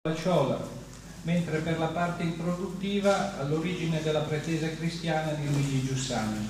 Ciola, mentre per la parte introduttiva all'origine della pretesa cristiana di Luigi Giussani.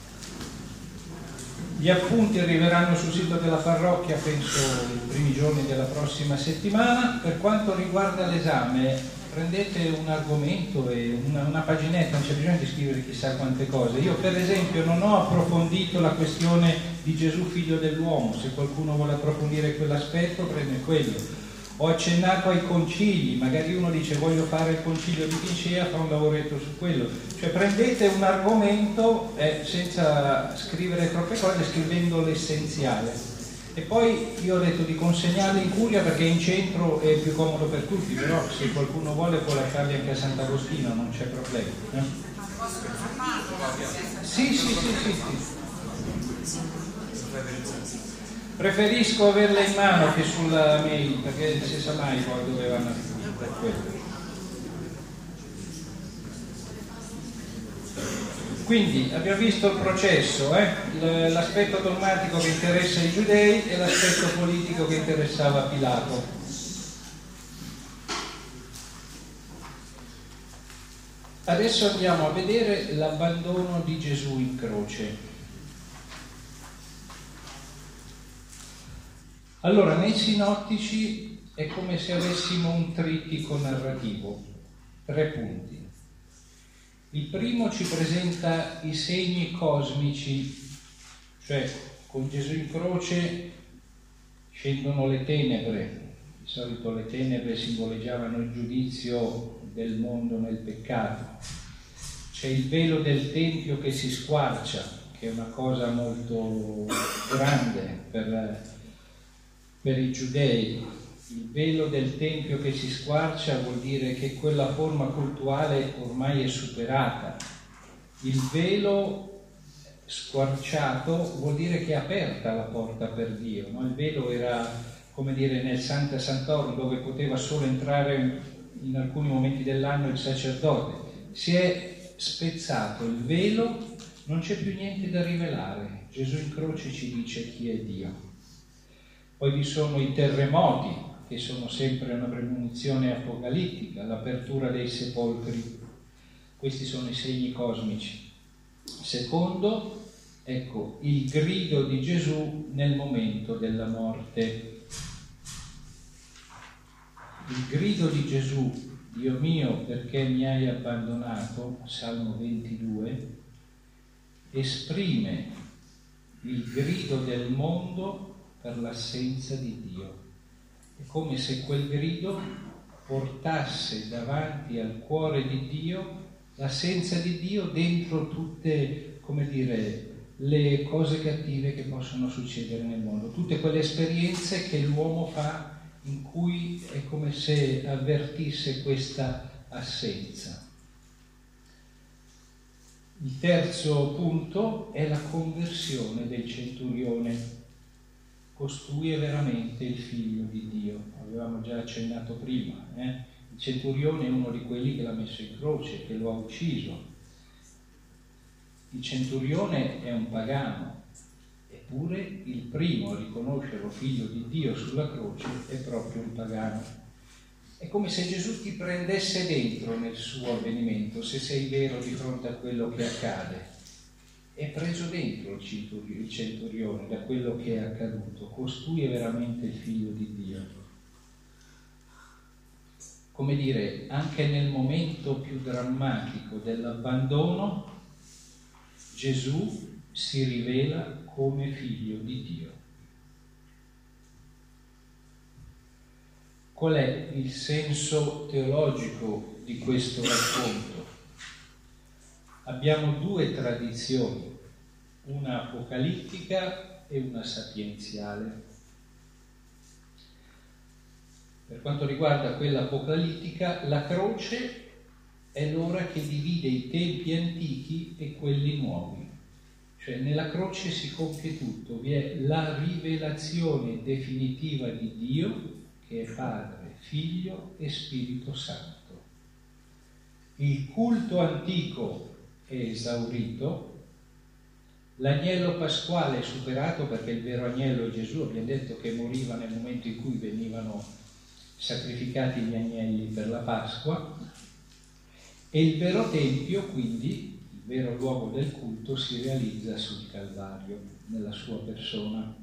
Gli appunti arriveranno sul sito della parrocchia, penso i primi giorni della prossima settimana. Per quanto riguarda l'esame, prendete un argomento e una paginetta, non c'è bisogno di scrivere chissà quante cose. Io per esempio non ho approfondito la questione di Gesù figlio dell'uomo, se qualcuno vuole approfondire quell'aspetto prende quello. Ho accennato ai concili, magari uno dice voglio fare il concilio di Nicea, fa un lavoretto su quello. Cioè prendete un argomento senza scrivere troppe cose, scrivendo l'essenziale. E poi io ho detto di consegnarli in curia perché in centro è più comodo per tutti, però se qualcuno vuole può lasciarli anche a Sant'Agostino, non c'è problema. Sì. Preferisco averle in mano che sulla mail, perché non si sa mai poi dove vanno a finire quello. Quindi abbiamo visto il processo, l'aspetto dogmatico che interessa i giudei e l'aspetto politico che interessava Pilato. Adesso andiamo a vedere l'abbandono di Gesù in croce. Allora, nei sinottici è come se avessimo un trittico narrativo, 3 punti. Il primo ci presenta i segni cosmici, cioè con Gesù in croce scendono le tenebre. Di solito le tenebre simboleggiavano il giudizio del mondo nel peccato. C'è il velo del Tempio che si squarcia, che è una cosa molto grande per i giudei. Il velo del Tempio che si squarcia vuol dire che quella forma cultuale ormai è superata. Il velo squarciato vuol dire che è aperta la porta per Dio, no? Il velo era, come dire, nel Sancta Sanctorum, dove poteva solo entrare in alcuni momenti dell'anno il sacerdote. Si è spezzato il velo, non c'è più niente da rivelare. Gesù in croce ci dice chi è Dio. Poi vi sono i terremoti, che sono sempre una premonizione apocalittica, l'apertura dei sepolcri. Questi sono i segni cosmici. Secondo, ecco, il grido di Gesù nel momento della morte. Il grido di Gesù, Dio mio, perché mi hai abbandonato, Salmo 22, esprime il grido del mondo per l'assenza di Dio. È come se quel grido portasse davanti al cuore di Dio l'assenza di Dio dentro tutte, come dire, le cose cattive che possono succedere nel mondo, tutte quelle esperienze che l'uomo fa in cui è come se avvertisse questa assenza. Il terzo punto è la conversione del centurione. Costui è veramente il figlio di Dio, avevamo già accennato prima. Il centurione è uno di quelli che l'ha messo in croce, che lo ha ucciso. Il centurione è un pagano, eppure il primo a riconoscerlo figlio di Dio sulla croce è proprio un pagano. È come se Gesù ti prendesse dentro nel suo avvenimento, se sei vero di fronte a quello che accade. È preso dentro il centurione da quello che è accaduto. Costui è veramente il figlio di Dio. Come dire, anche nel momento più drammatico dell'abbandono, Gesù si rivela come figlio di Dio. Qual è il senso teologico di questo racconto? Abbiamo 2 tradizioni, una apocalittica e una sapienziale. Per quanto riguarda quella apocalittica, la croce è l'ora che divide i tempi antichi e quelli nuovi. Cioè nella croce si compie tutto, vi è la rivelazione definitiva di Dio, che è Padre, Figlio e Spirito Santo. Il culto antico è esaurito, l'agnello pasquale è superato perché il vero agnello è Gesù. Abbiamo detto che moriva nel momento in cui venivano sacrificati gli agnelli per la Pasqua, e il vero Tempio, quindi il vero luogo del culto, si realizza sul Calvario, nella sua persona.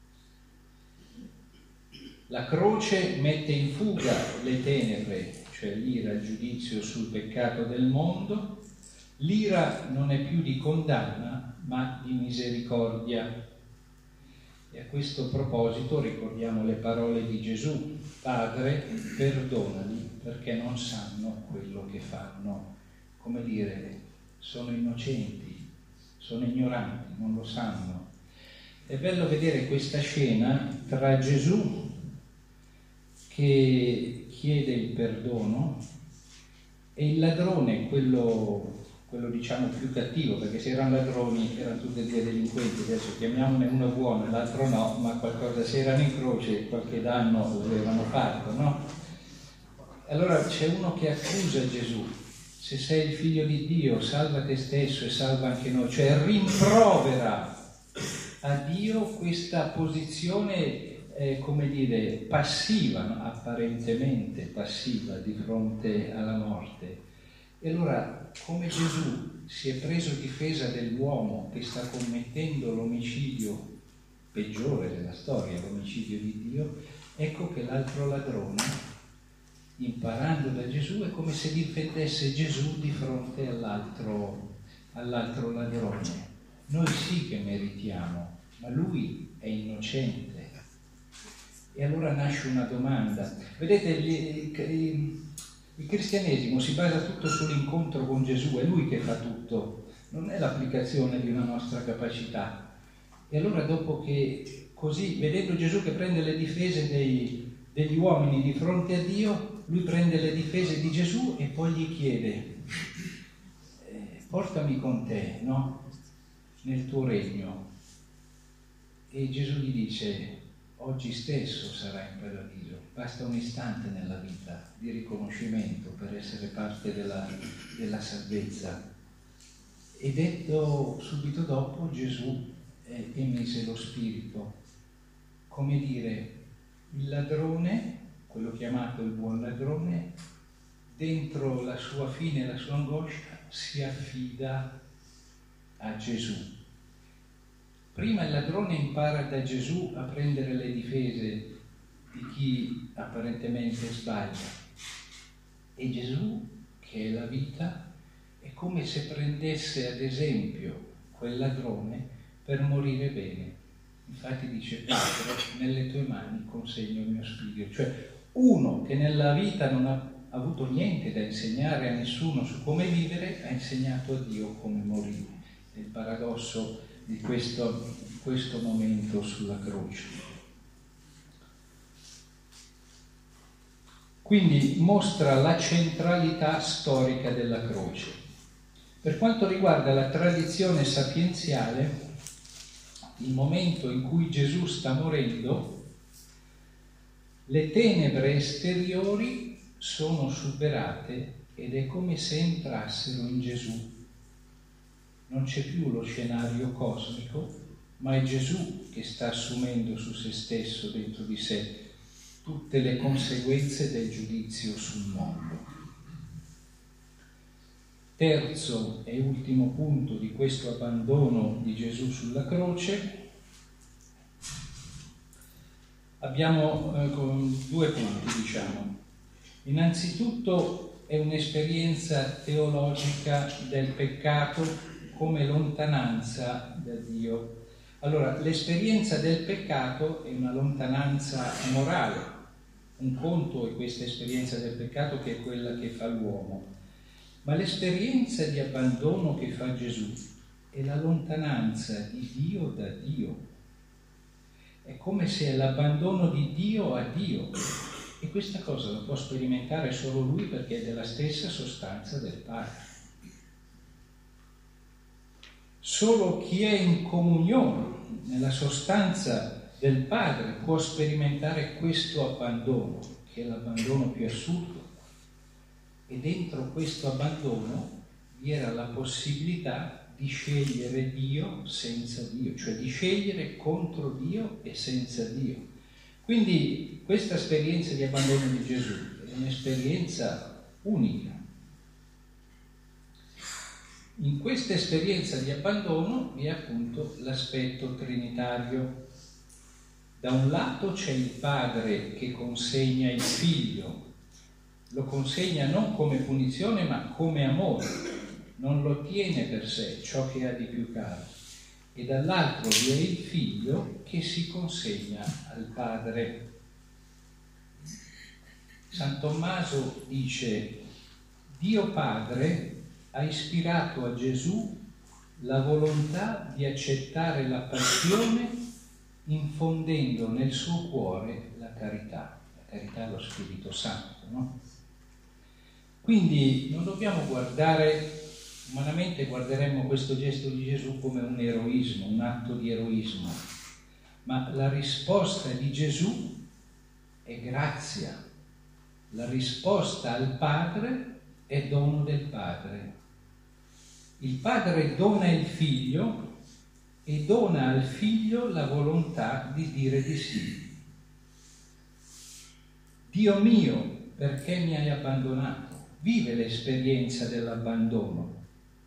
La croce mette in fuga le tenebre, cioè l'ira, il giudizio sul peccato del mondo. L'ira non è più di condanna, ma di misericordia. E a questo proposito ricordiamo le parole di Gesù: Padre, perdonali perché non sanno quello che fanno. Come dire, sono innocenti, sono ignoranti, non lo sanno. È bello vedere questa scena tra Gesù che chiede il perdono e il ladrone, quello diciamo più cattivo, perché se erano ladroni erano tutti e due delinquenti, adesso chiamiamone uno buono e l'altro no, ma qualcosa, se erano in croce qualche danno l'avevano fatto, no? Allora c'è uno che accusa Gesù: se sei il figlio di Dio, salva te stesso e salva anche noi, cioè rimprovera a Dio questa posizione come dire, passiva, no? Apparentemente passiva di fronte alla morte. E allora, come Gesù si è preso difesa dell'uomo che sta commettendo l'omicidio peggiore della storia, l'omicidio di Dio, ecco che l'altro ladrone, imparando da Gesù, è come se difendesse Gesù di fronte all'altro ladrone. Noi sì che meritiamo, ma lui è innocente. E allora nasce una domanda. Vedete, il cristianesimo si basa tutto sull'incontro con Gesù, è lui che fa tutto, non è l'applicazione di una nostra capacità. E allora dopo che così, vedendo Gesù che prende le difese degli uomini di fronte a Dio, lui prende le difese di Gesù e poi gli chiede: portami con te, no? Nel tuo regno. E Gesù gli dice: oggi stesso sarai in paradiso. Basta un istante nella vita di riconoscimento per essere parte della salvezza. E detto subito dopo, Gesù emise lo Spirito. Come dire, il ladrone, quello chiamato il buon ladrone, dentro la sua fine e la sua angoscia si affida a Gesù. Prima il ladrone impara da Gesù a prendere le difese di chi apparentemente sbaglia, e Gesù, che è la vita, è come se prendesse ad esempio quel ladrone per morire bene. Infatti dice: Padre, nelle tue mani consegno il mio spirito. Cioè uno che nella vita non ha avuto niente da insegnare a nessuno su come vivere, ha insegnato a Dio come morire. È il paradosso di questo momento sulla croce. Quindi mostra la centralità storica della croce. Per quanto riguarda la tradizione sapienziale, il momento in cui Gesù sta morendo, le tenebre esteriori sono superate ed è come se entrassero in Gesù. Non c'è più lo scenario cosmico, ma è Gesù che sta assumendo su se stesso, dentro di sé, tutte le conseguenze del giudizio sul mondo. Terzo e ultimo punto di questo abbandono di Gesù sulla croce, abbiamo due punti, diciamo. Innanzitutto è un'esperienza teologica del peccato come lontananza da Dio. Allora, l'esperienza del peccato è una lontananza morale. Un conto è questa esperienza del peccato, che è quella che fa l'uomo. Ma l'esperienza di abbandono che fa Gesù è la lontananza di Dio da Dio. È come se è l'abbandono di Dio a Dio. E questa cosa la può sperimentare solo lui, perché è della stessa sostanza del Padre. Solo chi è in comunione nella sostanza del Padre può sperimentare questo abbandono, che è l'abbandono più assurdo. E dentro questo abbandono vi era la possibilità di scegliere Dio senza Dio, cioè di scegliere contro Dio e senza Dio. Quindi questa esperienza di abbandono di Gesù è un'esperienza unica. In questa esperienza di abbandono vi è appunto l'aspetto trinitario. Da un lato c'è il Padre che consegna il Figlio, lo consegna non come punizione ma come amore, non lo tiene per sé, ciò che ha di più caro. E dall'altro vi è il Figlio che si consegna al Padre. San Tommaso dice: Dio Padre ha ispirato a Gesù la volontà di accettare la passione infondendo nel suo cuore la carità allo Spirito Santo, no? Quindi non dobbiamo guardare, umanamente guarderemmo questo gesto di Gesù come un eroismo, un atto di eroismo, ma la risposta di Gesù è grazia, la risposta al Padre è dono del Padre. Il Padre dona il Figlio e dona al Figlio la volontà di dire di sì. Dio mio, perché mi hai abbandonato? Vive l'esperienza dell'abbandono.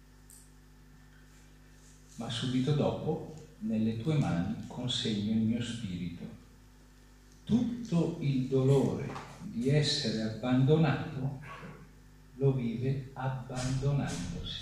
Ma subito dopo, nelle tue mani consegno il mio spirito. Tutto il dolore di essere abbandonato lo vive abbandonandosi.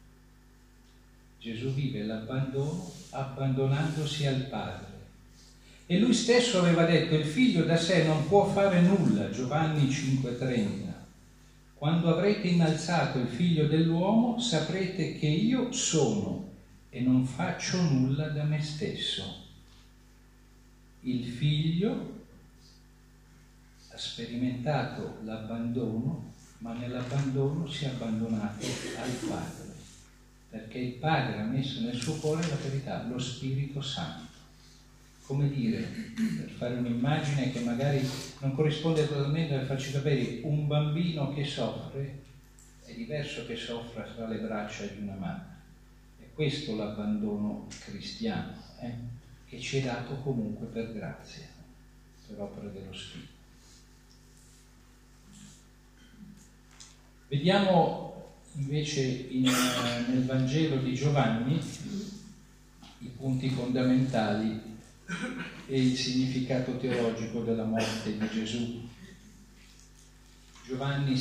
Gesù vive l'abbandono abbandonandosi al Padre. E lui stesso aveva detto: il figlio da sé non può fare nulla, Giovanni 5,30. Quando avrete innalzato il figlio dell'uomo saprete che io sono e non faccio nulla da me stesso. Il figlio ha sperimentato l'abbandono, ma nell'abbandono si è abbandonato al Padre, perché il Padre ha messo nel suo cuore la verità, lo Spirito Santo. Come dire, per fare un'immagine che magari non corrisponde totalmente a farci capire, un bambino che soffre è diverso che soffra tra le braccia di una madre. È questo l'abbandono cristiano, che ci è dato comunque per grazia, per opera dello Spirito. Vediamo invece nel Vangelo di Giovanni i punti fondamentali e il significato teologico della morte di Gesù. Giovanni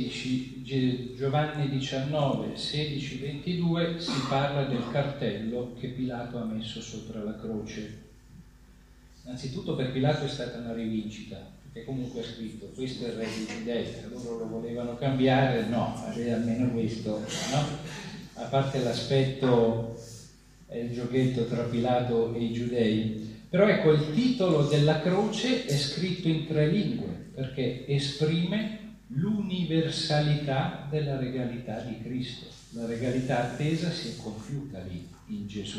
19, 16, 22 si parla del cartello che Pilato ha messo sopra la croce. Innanzitutto per Pilato è stata una rivincita, perché comunque ha scritto: questo è il re dei Giudei. Loro lo volevano cambiare, no, almeno questo, no? A parte l'aspetto, il giochetto tra Pilato e i giudei. Però ecco, il titolo della croce è scritto in 3 lingue, perché esprime l'universalità della regalità di Cristo. La regalità attesa si è compiuta lì, in Gesù.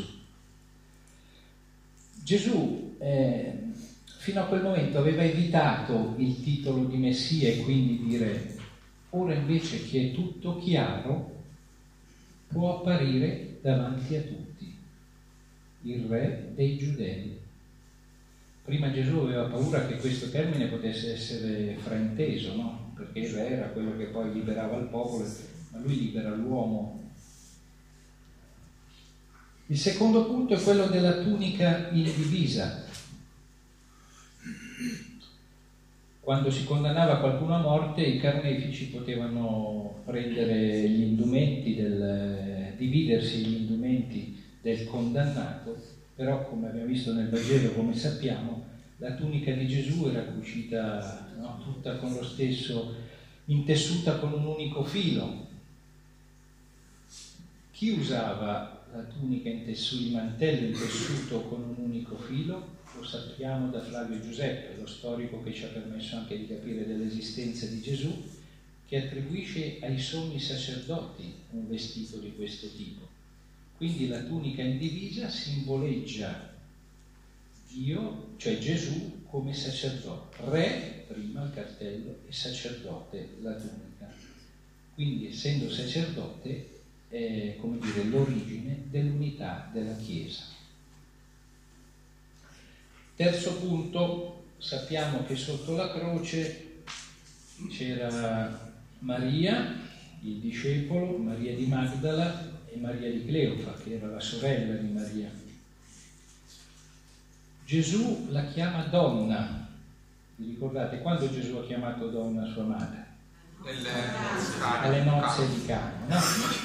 Gesù fino a quel momento aveva evitato il titolo di Messia e quindi di re. Ora invece che è tutto chiaro, può apparire davanti a tutti, il re dei Giudei. Prima Gesù aveva paura che questo termine potesse essere frainteso, no? Perché il re era quello che poi liberava il popolo, ma lui libera l'uomo. Il secondo punto è quello della tunica indivisa. Quando si condannava qualcuno a morte, i carnefici potevano prendere gli indumenti, dividersi gli indumenti del condannato. Però, come abbiamo visto nel Vangelo, come sappiamo, la tunica di Gesù era cucita, no, tutta con lo stesso, intessuta con un unico filo. Chi usava la tunica il mantello intessuto con un unico filo? Lo sappiamo da Flavio Giuseppe, lo storico che ci ha permesso anche di capire dell'esistenza di Gesù, che attribuisce ai sommi sacerdoti un vestito di questo tipo. Quindi la tunica indivisa simboleggia Dio, cioè Gesù, come sacerdote. Re, prima il cartello, e sacerdote, la tunica. Quindi, essendo sacerdote, è, come dire, l'origine dell'unità della Chiesa. Terzo punto, sappiamo che sotto la croce c'era Maria, il discepolo, Maria di Magdala e Maria di Cleofa, che era la sorella di Maria. Gesù la chiama donna. Vi ricordate quando Gesù ha chiamato donna sua madre? Alle nozze di Cana, no?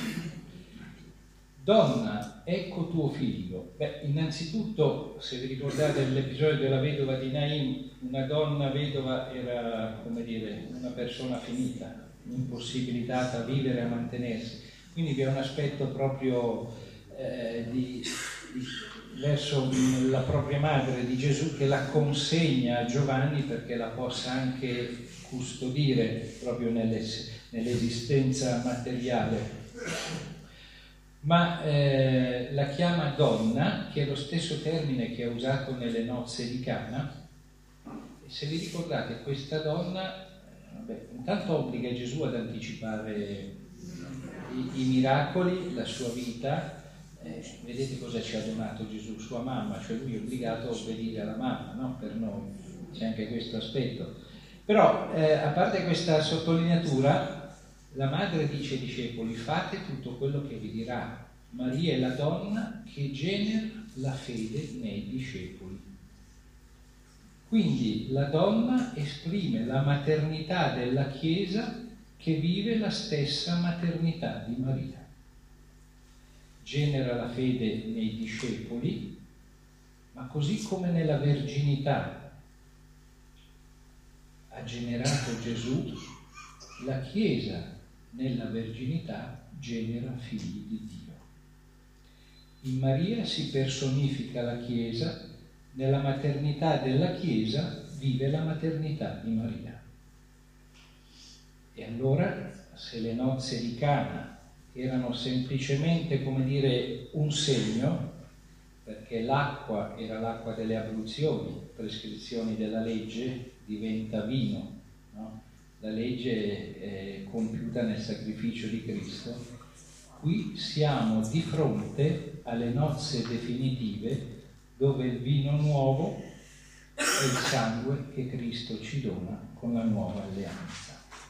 Donna, ecco tuo figlio. Beh, innanzitutto, se vi ricordate l'episodio della vedova di Nain, una donna vedova era, come dire, una persona finita, impossibilitata a vivere e a mantenersi. Quindi vi è un aspetto proprio verso la propria madre di Gesù, che la consegna a Giovanni perché la possa anche custodire proprio nell'esistenza materiale. Ma la chiama donna, che è lo stesso termine che ha usato nelle nozze di Cana. E se vi ricordate, questa donna intanto obbliga Gesù ad anticipare i miracoli, la sua vita. Vedete cosa ci ha donato Gesù? Sua mamma, cioè lui è obbligato a obbedire alla mamma, no? Per noi c'è anche questo aspetto. Però a parte questa sottolineatura, la madre dice ai discepoli: fate tutto quello che vi dirà. Maria è la donna che genera la fede nei discepoli. Quindi la donna esprime la maternità della Chiesa, che vive la stessa maternità di Maria. Genera la fede nei discepoli, ma così come nella verginità ha generato Gesù, la Chiesa nella verginità genera figli di Dio. In Maria si personifica la Chiesa, nella maternità della Chiesa vive la maternità di Maria. E allora, se le nozze di Cana erano semplicemente, come dire, un segno, perché l'acqua era l'acqua delle abluzioni, prescrizioni della legge, diventa vino, no? La legge è compiuta nel sacrificio di Cristo. Qui siamo di fronte alle nozze definitive, dove il vino nuovo è il sangue che Cristo ci dona con la nuova alleanza.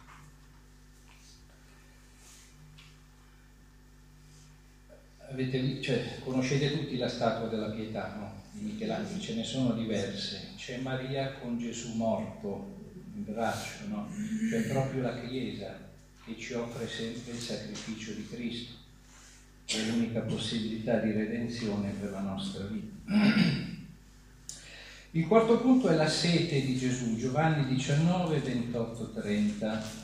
Conoscete tutti la statua della Pietà, no? Di Michelangelo, ce ne sono diverse. C'è Maria con Gesù morto in braccio, no? C'è proprio la Chiesa che ci offre sempre il sacrificio di Cristo, che è l'unica possibilità di redenzione per la nostra vita. Il quarto punto è la sete di Gesù, Giovanni 19, 28, 30.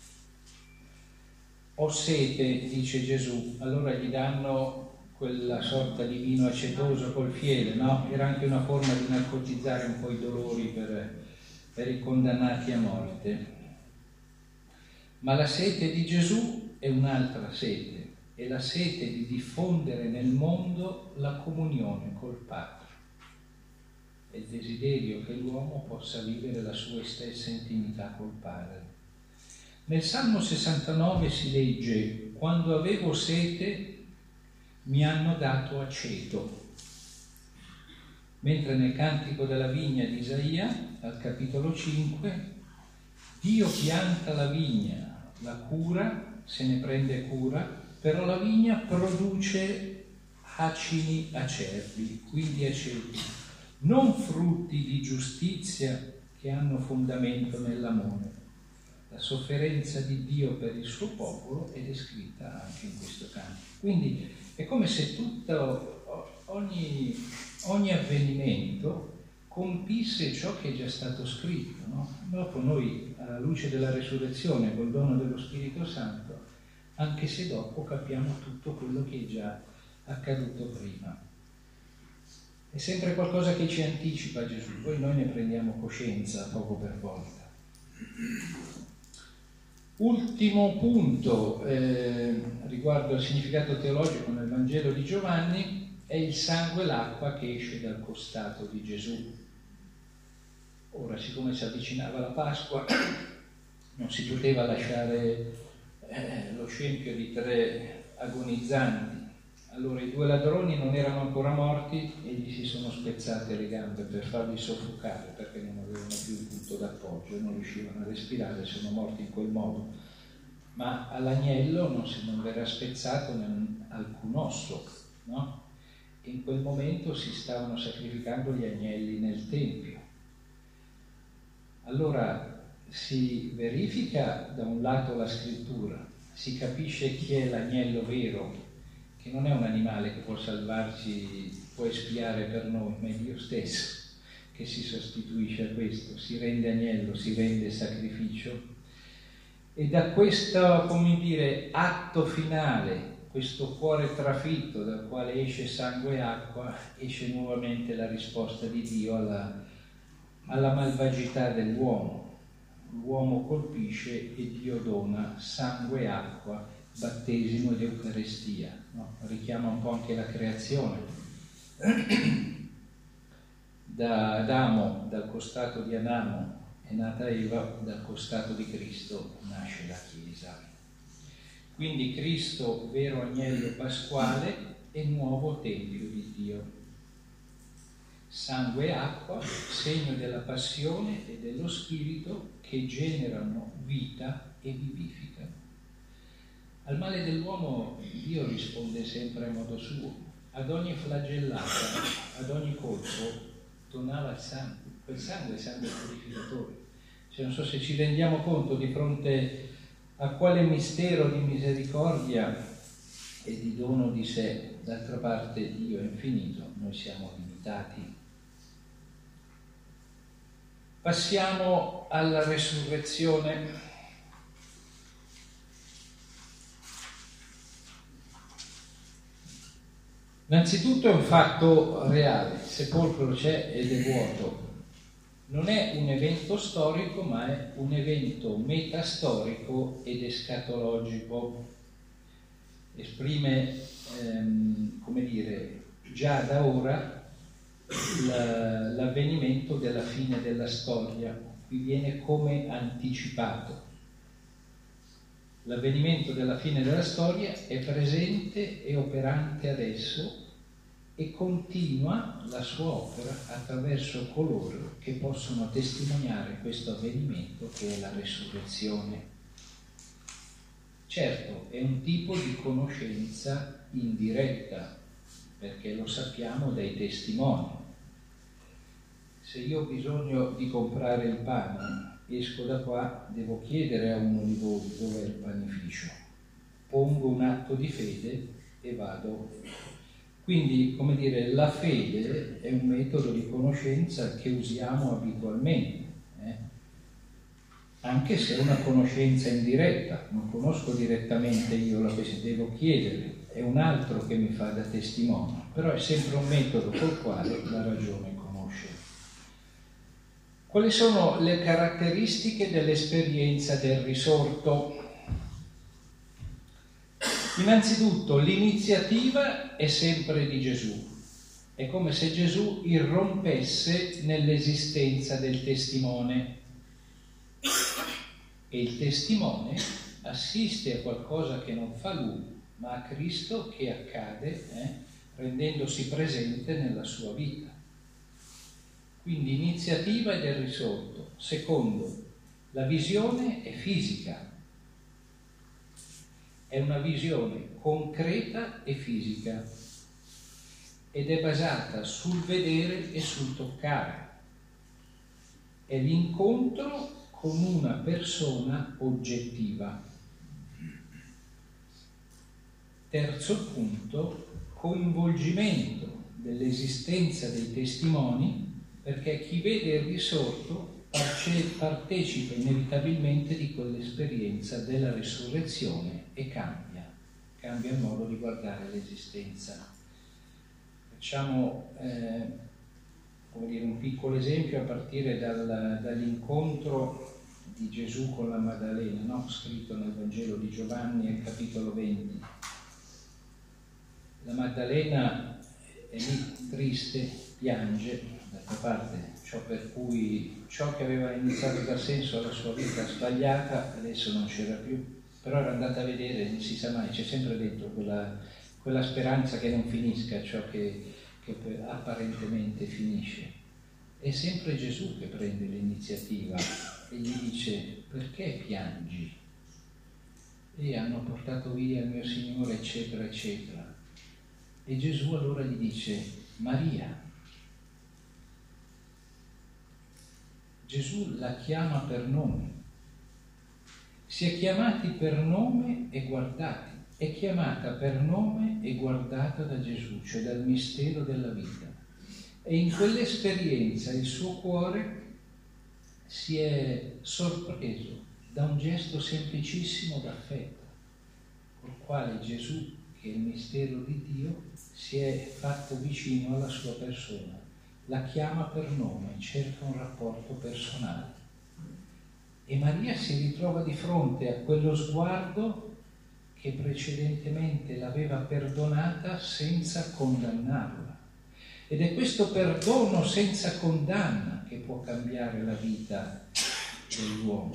Ho sete, dice Gesù, allora gli danno quella sorta di vino acetoso col fiele, no? Era anche una forma di narcotizzare un po' i dolori per i condannati a morte. Ma la sete di Gesù è un'altra sete, è la sete di diffondere nel mondo la comunione col Padre. È il desiderio che l'uomo possa vivere la sua stessa intimità col Padre. Nel Salmo 69 si legge: quando avevo sete mi hanno dato aceto. Mentre nel Cantico della Vigna di Isaia, al capitolo 5, Dio pianta la vigna, la cura, se ne prende cura, però la vigna produce acini acerbi, quindi aceti, non frutti di giustizia che hanno fondamento nell'amore. La sofferenza di Dio per il suo popolo è descritta anche in questo canto. Quindi è come se ogni avvenimento compisse ciò che è già stato scritto, no? Dopo noi, alla luce della resurrezione, col dono dello Spirito Santo, anche se dopo capiamo tutto quello che è già accaduto prima. È sempre qualcosa che ci anticipa Gesù, poi noi ne prendiamo coscienza poco per volta. Ultimo punto riguardo al significato teologico nel Vangelo di Giovanni è il sangue e l'acqua che esce dal costato di Gesù. Ora, siccome si avvicinava la Pasqua, non si poteva lasciare lo scempio di 3 agonizzanti Allora i due ladroni non erano ancora morti e gli si sono spezzate le gambe per farli soffocare, perché non avevano più il punto d'appoggio, non riuscivano a respirare, sono morti in quel modo. Ma all'agnello non verrà spezzato alcun osso, no? E in quel momento si stavano sacrificando gli agnelli nel Tempio. Allora si verifica da un lato la scrittura, si capisce chi è l'agnello vero, che non è un animale che può salvarci, può espiare per noi, ma è Dio stesso che si sostituisce a questo, si rende agnello, si rende sacrificio, e da questo, come dire, atto finale, questo cuore trafitto dal quale esce sangue e acqua, esce nuovamente la risposta di Dio alla malvagità dell'uomo. L'uomo colpisce e Dio dona sangue e acqua, battesimo ed Eucaristia, no? Richiama un po' anche la creazione. Da Adamo, dal costato di Adamo è nata Eva, dal costato di Cristo nasce la Chiesa. Quindi Cristo, vero agnello pasquale e nuovo Tempio di Dio. Sangue e acqua, segno della passione e dello Spirito che generano vita e vivificano. Al male dell'uomo Dio risponde sempre in modo suo. Ad ogni flagellata, ad ogni colpo, donava il sangue. Quel sangue è sangue purificatore. Cioè, non so se ci rendiamo conto di fronte a quale mistero di misericordia e di dono di sé. D'altra parte Dio è infinito, noi siamo limitati. Passiamo alla resurrezione. Innanzitutto è un fatto reale, il sepolcro c'è ed è vuoto. Non è un evento storico, ma è un evento metastorico ed escatologico. Esprime, come dire, già da ora l'avvenimento della fine della storia. Qui viene come anticipato. L'avvenimento della fine della storia è presente e operante adesso e continua la sua opera attraverso coloro che possono testimoniare questo avvenimento che è la resurrezione. Certo, è un tipo di conoscenza indiretta, perché lo sappiamo dai testimoni. Se io ho bisogno di comprare il pane, esco da qua, devo chiedere a uno di voi dove è il panificio, pongo un atto di fede e vado. Quindi, come dire, la fede è un metodo di conoscenza che usiamo abitualmente, anche se è una conoscenza indiretta, non conosco direttamente io la cosa, devo chiedere, è un altro che mi fa da testimone, però è sempre un metodo col quale la ragione conosce. Quali sono le caratteristiche dell'esperienza del risorto? Innanzitutto, l'iniziativa è sempre di Gesù. È come se Gesù irrompesse nell'esistenza del testimone. E il testimone assiste a qualcosa che non fa lui, ma a Cristo che accade, rendendosi presente nella sua vita. Quindi iniziativa è del risorto. Secondo, la visione è fisica. È una visione concreta e fisica ed è basata sul vedere e sul toccare. È l'incontro con una persona oggettiva. Terzo punto, coinvolgimento dell'esistenza dei testimoni, perché chi vede il risorto partecipa inevitabilmente di quell'esperienza della risurrezione e cambia il modo di guardare l'esistenza. Facciamo un piccolo esempio a partire dall'incontro di Gesù con la Maddalena, no? Scritto nel Vangelo di Giovanni al capitolo 20. La Maddalena è lì triste, piange, d'altra parte ciò che aveva iniziato a dar senso alla sua vita sbagliata adesso non c'era più, però era andata a vedere, non si sa mai, c'è sempre dentro quella speranza che non finisca ciò che apparentemente finisce. È sempre Gesù che prende l'iniziativa e gli dice: perché piangi? E hanno portato via il mio Signore, eccetera, eccetera. E Gesù allora gli dice: Maria. Gesù la chiama per nome. Si è chiamati per nome e guardati. È chiamata per nome e guardata da Gesù, cioè dal mistero della vita. E in quell'esperienza il suo cuore si è sorpreso da un gesto semplicissimo d'affetto, col quale Gesù, che è il mistero di Dio, si è fatto vicino alla sua persona. La chiama per nome, cerca un rapporto personale. E Maria si ritrova di fronte a quello sguardo che precedentemente l'aveva perdonata senza condannarla. Ed è questo perdono senza condanna che può cambiare la vita dell'uomo.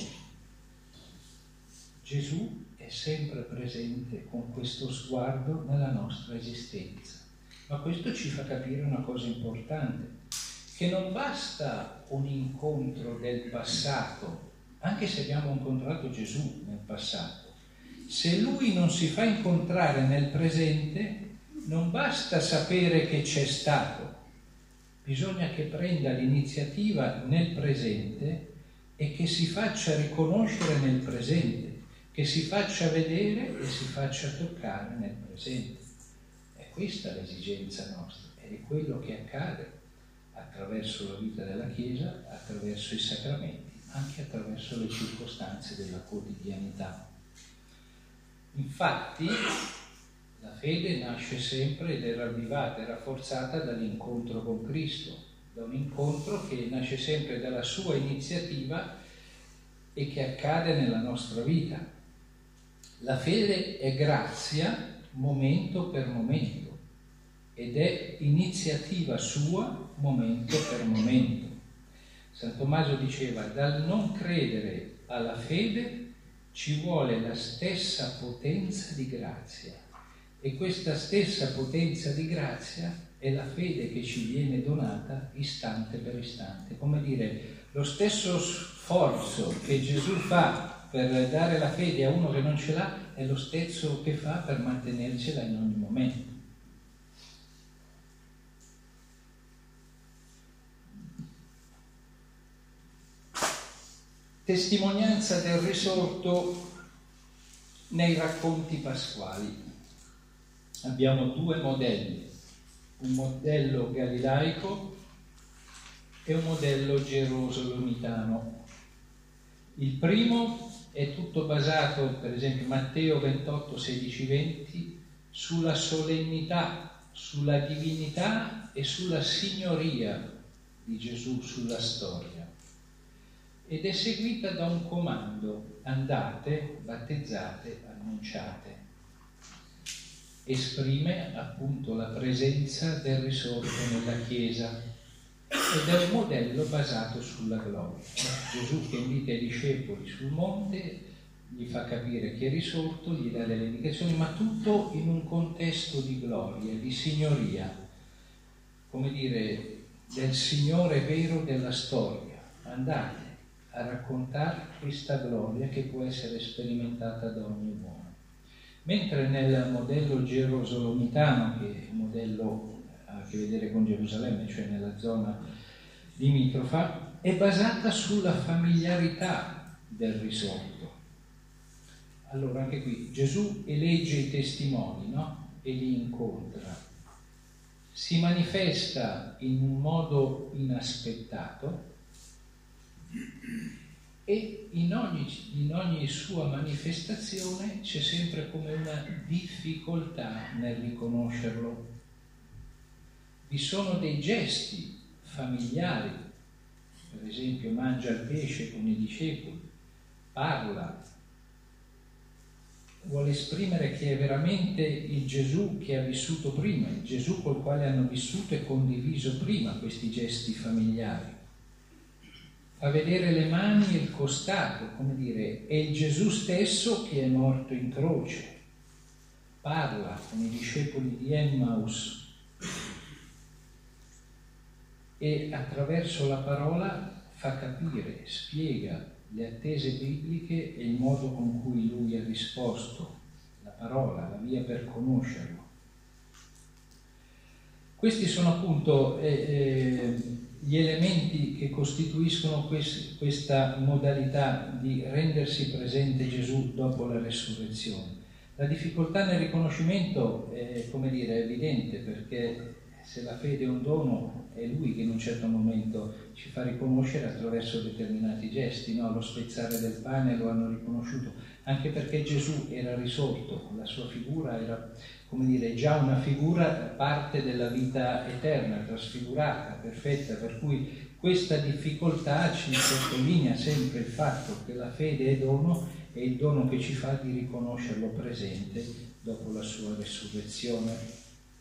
Gesù è sempre presente con questo sguardo nella nostra esistenza. Ma questo ci fa capire una cosa importante, che non basta un incontro del passato, anche se abbiamo incontrato Gesù nel passato. Se Lui non si fa incontrare nel presente, non basta sapere che c'è stato, bisogna che prenda l'iniziativa nel presente e che si faccia riconoscere nel presente, che si faccia vedere e si faccia toccare nel presente. È questa l'esigenza nostra ed è quello che accade attraverso la vita della Chiesa, attraverso i sacramenti, anche attraverso le circostanze della quotidianità. Infatti la fede nasce sempre ed è ravvivata e rafforzata dall'incontro con Cristo, da un incontro che nasce sempre dalla sua iniziativa e che accade nella nostra vita. La fede è grazia momento per momento ed è iniziativa sua momento per momento. San Tommaso diceva: dal non credere alla fede ci vuole la stessa potenza di grazia, e questa stessa potenza di grazia è la fede che ci viene donata istante per istante. Come dire, lo stesso sforzo che Gesù fa per dare la fede a uno che non ce l'ha è lo stesso che fa per mantenercela in ogni momento. Testimonianza del risorto nei racconti pasquali. Abbiamo due modelli, un modello galilaico e un modello gerosolimitano. Il primo è tutto basato, per esempio Matteo 28, 16, 20, sulla solennità, sulla divinità e sulla signoria di Gesù sulla storia. Ed è seguita da un comando: andate, battezzate, annunciate. Esprime appunto la presenza del risorto nella Chiesa ed è un modello basato sulla gloria. Gesù che invita i discepoli sul monte, gli fa capire che è risorto, gli dà delle indicazioni, ma tutto in un contesto di gloria, di signoria, come dire, del Signore vero della storia. Andate a raccontare questa gloria che può essere sperimentata da ogni uomo. Mentre nel modello gerosolomitano, che è un modello ha a che vedere con Gerusalemme, cioè nella zona limitrofa, è basata sulla familiarità del risorto. Allora anche qui Gesù elegge i testimoni, no? E li incontra. Si manifesta in un modo inaspettato e in ogni sua manifestazione c'è sempre come una difficoltà nel riconoscerlo. Vi sono dei gesti familiari, per esempio mangia il pesce con i discepoli, parla, vuole esprimere che è veramente il Gesù che ha vissuto prima, il Gesù col quale hanno vissuto e condiviso prima questi gesti familiari. Fa vedere le mani e il costato, come dire, è il Gesù stesso che è morto in croce. parla con i discepoli di Emmaus e attraverso la parola fa capire, spiega le attese bibliche e il modo con cui lui ha risposto, la parola, la via per conoscerlo. Questi sono appunto gli elementi che costituiscono questa modalità di rendersi presente Gesù dopo la resurrezione. La difficoltà nel riconoscimento è, come dire, evidente, perché se la fede è un dono, è Lui che in un certo momento ci fa riconoscere attraverso determinati gesti, no? Lo spezzare del pane lo hanno riconosciuto, anche perché Gesù era risorto, la sua figura era, come dire, già una figura parte della vita eterna, trasfigurata, perfetta, per cui questa difficoltà ci sottolinea sempre il fatto che la fede è dono, è il dono che ci fa di riconoscerlo presente dopo la sua resurrezione.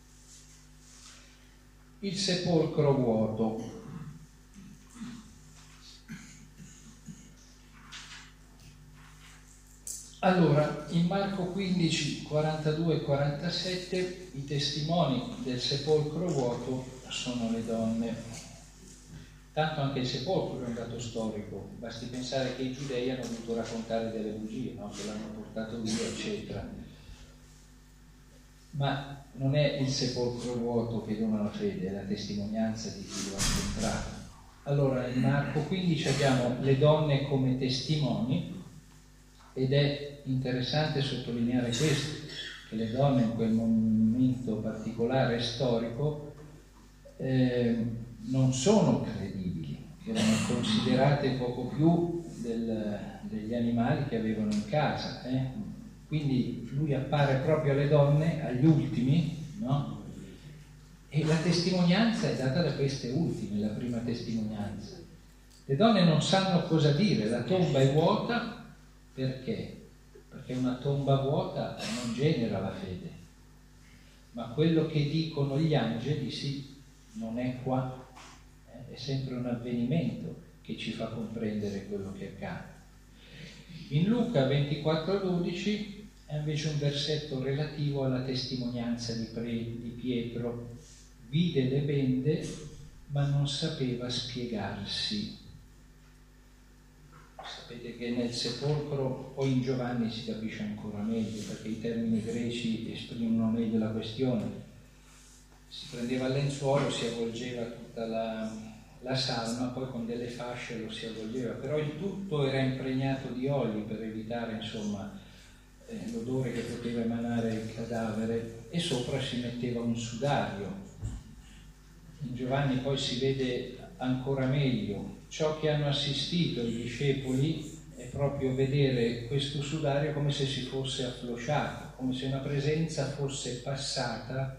Il sepolcro vuoto. Allora, in Marco 15, 42 e 47 i testimoni del sepolcro vuoto sono le donne. Tanto anche il sepolcro è un dato storico, basti pensare che i giudei hanno dovuto raccontare delle bugie, no? Che l'hanno portato via, eccetera. Ma non è il sepolcro vuoto che dona la fede, è la testimonianza di chi lo ha incontrato. Allora, in Marco 15 abbiamo le donne come testimoni, ed è interessante sottolineare questo, che le donne in quel momento particolare storico non sono credibili, erano considerate poco più degli animali che avevano in casa. Quindi lui appare proprio alle donne, agli ultimi, no? E la testimonianza è data da queste ultime, la prima testimonianza. Le donne non sanno cosa dire, la tomba è vuota, perché? Perché una tomba vuota non genera la fede, ma quello che dicono gli angeli, sì, non è qua, è sempre un avvenimento che ci fa comprendere quello che accade. In Luca 24,12 è invece un versetto relativo alla testimonianza di Pietro. Vide le bende, ma non sapeva spiegarsi. Sapete che nel sepolcro, poi in Giovanni si capisce ancora meglio, perché i termini greci esprimono meglio la questione. Si prendeva il lenzuolo, si avvolgeva tutta la salma, poi con delle fasce lo si avvolgeva, però il tutto era impregnato di oli per evitare, insomma, l'odore che poteva emanare il cadavere, e sopra si metteva un sudario. In Giovanni poi si vede ancora meglio. Ciò che hanno assistito i discepoli è proprio vedere questo sudario come se si fosse afflosciato, come se una presenza fosse passata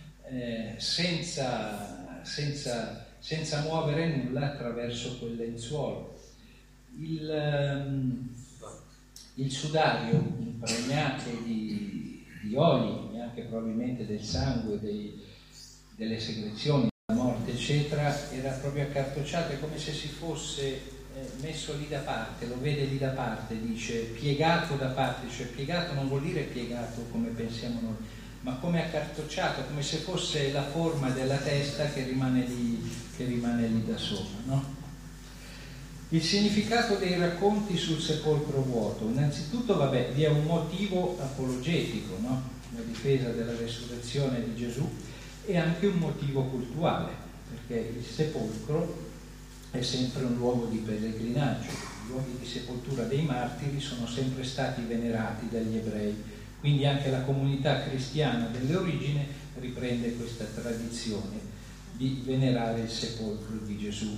senza muovere nulla attraverso quel lenzuolo. Il sudario impregnato di oli, e anche probabilmente del sangue, delle secrezioni, della morte, eccetera, era proprio accartocciato, è come se si fosse messo lì da parte, lo vede lì da parte, dice piegato da parte, cioè piegato non vuol dire piegato come pensiamo noi, ma come accartocciato, come se fosse la forma della testa che rimane lì da sopra, no? Il significato dei racconti sul sepolcro vuoto. Innanzitutto, vi è un motivo apologetico, no? La difesa della resurrezione di Gesù, e anche un motivo cultuale, perché il sepolcro è sempre un luogo di pellegrinaggio. I luoghi di sepoltura dei martiri sono sempre stati venerati dagli ebrei, quindi anche la comunità cristiana delle origini riprende questa tradizione di venerare il sepolcro di Gesù.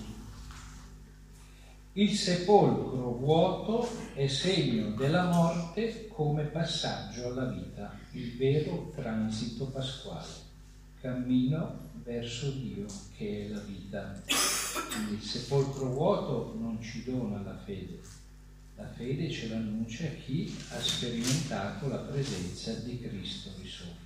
Il sepolcro vuoto è segno della morte come passaggio alla vita, il vero transito pasquale, cammino verso Dio che è la vita. Quindi il sepolcro vuoto non ci dona la fede ce l'annuncia chi ha sperimentato la presenza di Cristo risorto.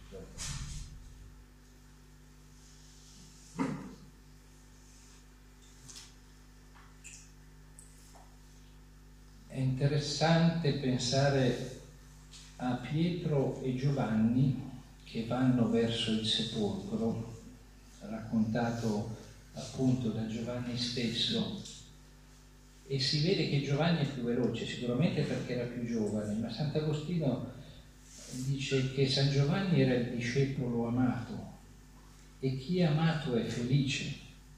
È interessante pensare a Pietro e Giovanni che vanno verso il sepolcro, raccontato appunto da Giovanni stesso, e si vede che Giovanni è più veloce, sicuramente perché era più giovane, ma Sant'Agostino dice che San Giovanni era il discepolo amato, e chi è amato è felice.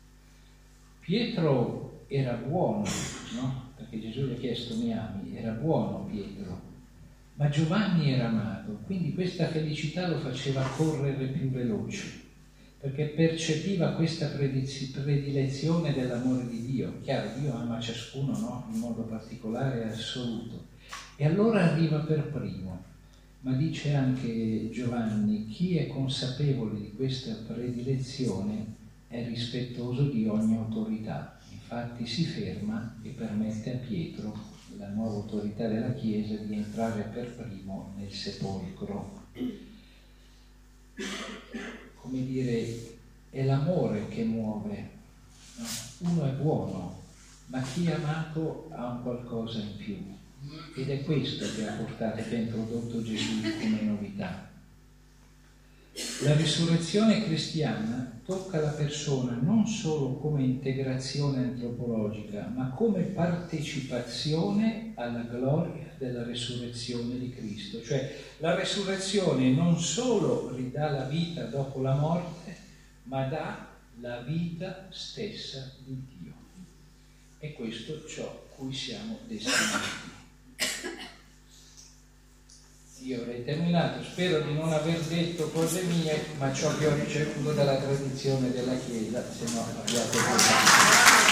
Pietro era buono, no? Perché Gesù gli ha chiesto: mi ami? Era buono Pietro, ma Giovanni era amato, quindi questa felicità lo faceva correre più veloce, perché percepiva questa predilezione dell'amore di Dio. Chiaro, Dio ama ciascuno, no? In modo particolare e assoluto, e allora arriva per primo. Ma dice anche Giovanni: chi è consapevole di questa predilezione è rispettoso di ogni autorità. Infatti si ferma e permette a Pietro, la nuova autorità della Chiesa, di entrare per primo nel sepolcro. Come dire, è l'amore che muove, no? Uno è buono, ma chi è amato ha un qualcosa in più, ed è questo che ha introdotto Gesù come novità. La risurrezione cristiana tocca la persona non solo come integrazione antropologica, ma come partecipazione alla gloria della risurrezione di Cristo. Cioè, la risurrezione non solo ridà la vita dopo la morte, ma dà la vita stessa di Dio. E questo è ciò a cui siamo destinati. Io avrei terminato, spero di non aver detto cose mie, ma ciò che ho ricevuto dalla tradizione della Chiesa, se no abbiate